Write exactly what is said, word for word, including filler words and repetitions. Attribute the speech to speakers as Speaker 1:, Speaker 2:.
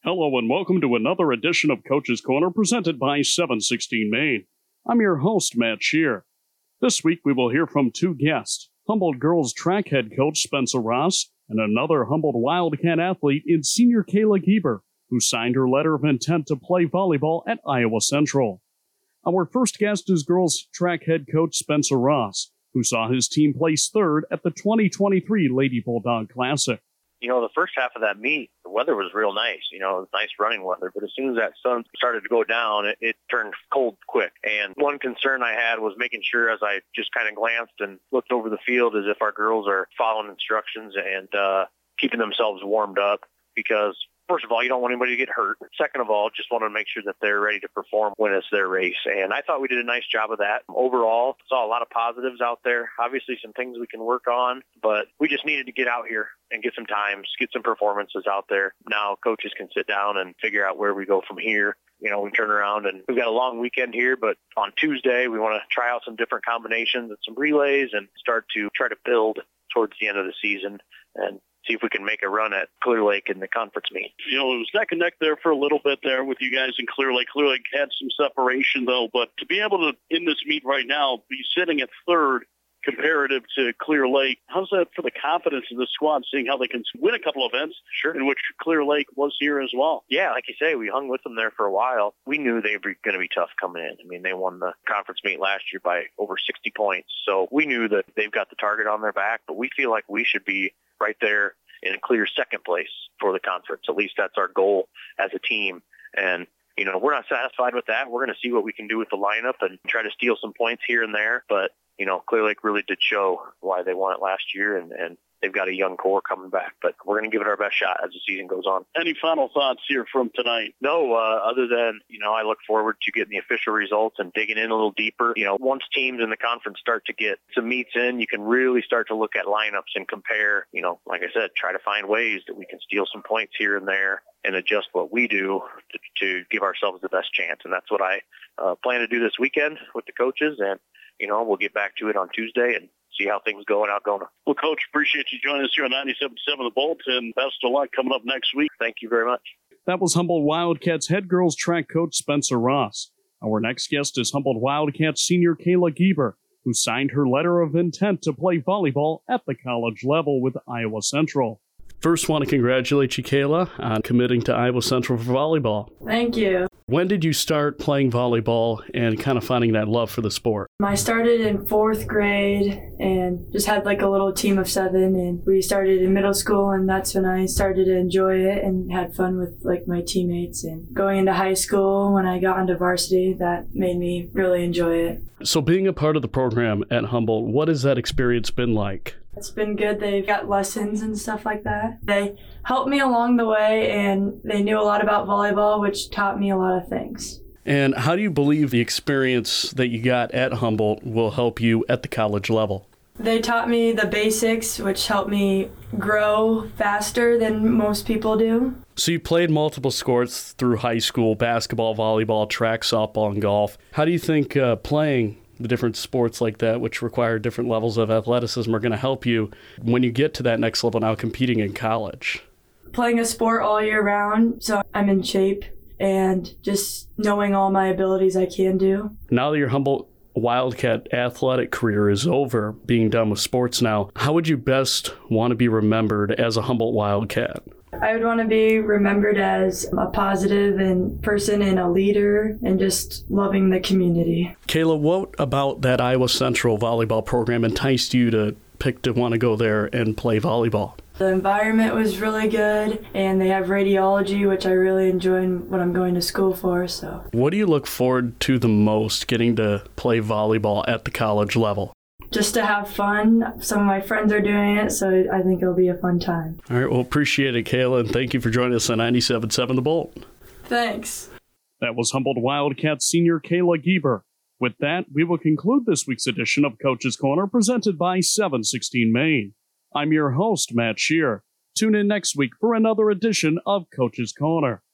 Speaker 1: Hello and welcome to another edition of Coach's Corner presented by seven sixteen Main. I'm your host, Matt Shear. This week we will hear from two guests, Humboldt girls track head coach Spencer Ross and another Humboldt Wildcat athlete in senior Kayla Gieber, who signed her letter of intent to play volleyball at Iowa Central. Our first guest is girls track head coach Spencer Ross, who saw his team place third at the twenty twenty-three Lady Bulldog Classic.
Speaker 2: You know, the first half of that meet, the weather was real nice. You know, it was nice running weather. But as soon as that sun started to go down, it, it turned cold quick. And one concern I had was making sure as I just kind of glanced and looked over the field as if our girls are following instructions and uh, keeping themselves warmed up. Because, first of all, you don't want anybody to get hurt. Second of all, just wanted to make sure that they're ready to perform when it's their race. And I thought we did a nice job of that. Overall, saw a lot of positives out there. Obviously, some things we can work on. But we just needed to get out here and get some times, get some performances out there. Now coaches can sit down and figure out where we go from here. You know, we turn around and we've got a long weekend here, but on Tuesday we want to try out some different combinations and some relays and start to try to build towards the end of the season and see if we can make a run at Clear Lake in the conference meet.
Speaker 1: You know, it was neck and neck there for a little bit there with you guys in Clear Lake. Clear Lake had some separation, though, but to be able to, in this meet right now, be sitting at third comparative to Clear Lake, how's that for the confidence of the squad, seeing how they can win a couple of events,
Speaker 2: sure,
Speaker 1: in which Clear Lake was here as well?
Speaker 2: Yeah, like you say, we hung with them there for a while. We knew they were going to be tough coming in. I mean, they won the conference meet last year by over sixty points, so we knew that they've got the target on their back, but we feel like we should be right there in a clear second place for the conference. At least that's our goal as a team. And, you know, we're not satisfied with that. We're going to see what we can do with the lineup and try to steal some points here and there. But, you know, Clear Lake really did show why they won it last year, and, and they've got a young core coming back. But we're going to give it our best shot as the season goes on.
Speaker 1: Any final thoughts here from tonight?
Speaker 2: No, uh, other than, you know, I look forward to getting the official results and digging in a little deeper. You know, once teams in the conference start to get some meets in, you can really start to look at lineups and compare, you know, like I said, try to find ways that we can steal some points here and there and adjust what we do to, to give ourselves the best chance. And that's what I uh, plan to do this weekend with the coaches. And, you know, we'll get back to it on Tuesday and see how things go in Algona.
Speaker 1: Well, Coach, appreciate you joining us here on ninety-seven point seven The Bolt, and best of luck coming up next week.
Speaker 2: Thank you very much.
Speaker 1: That was Humboldt Wildcats head girls track coach Spencer Ross. Our next guest is Humboldt Wildcats senior Kayla Gieber, who signed her letter of intent to play volleyball at the college level with Iowa Central. First, want to congratulate you, Kayla, on committing to Iowa Central for volleyball.
Speaker 3: Thank you.
Speaker 1: When did you start playing volleyball and kind of finding that love for the sport?
Speaker 3: I started in fourth grade and just had like a little team of seven, and we started in middle school, and that's when I started to enjoy it and had fun with like my teammates. And going into high school, when I got into varsity, that made me really enjoy it.
Speaker 1: So being a part of the program at Humboldt, what has that experience been like?
Speaker 3: It's been good. They've got lessons and stuff like that. They helped me along the way, and they knew a lot about volleyball, which taught me a lot of things.
Speaker 1: And how do you believe the experience that you got at Humboldt will help you at the college level?
Speaker 3: They taught me the basics, which helped me grow faster than most people do.
Speaker 1: So you played multiple sports through high school: basketball, volleyball, track, softball, and golf. How do you think uh, playing the different sports like that, which require different levels of athleticism, are going to help you when you get to that next level now competing in college?
Speaker 3: Playing a sport all year round, so I'm in shape, and just knowing all my abilities I can do.
Speaker 1: Now that your Humboldt Wildcat athletic career is over, being done with sports now, how would you best want to be remembered as a Humboldt Wildcat?
Speaker 3: I would want to be remembered as a positive and person and a leader and just loving the community.
Speaker 1: Kayla, what about that Iowa Central volleyball program enticed you to pick to want to go there and play volleyball?
Speaker 3: The environment was really good, and they have radiology, which I really enjoy what I'm going to school for. So,
Speaker 1: what do you look forward to the most getting to play volleyball at the college level?
Speaker 3: Just to have fun. Some of my friends are doing it, so I think it'll be a fun time.
Speaker 1: All right, well, appreciate it, Kayla, and thank you for joining us on ninety-seven point seven The Bolt.
Speaker 3: Thanks.
Speaker 1: That was Humboldt Wildcats senior Kayla Gieber. With that, we will conclude this week's edition of Coach's Corner, presented by seven sixteen Main. I'm your host, Matt Shear. Tune in next week for another edition of Coach's Corner.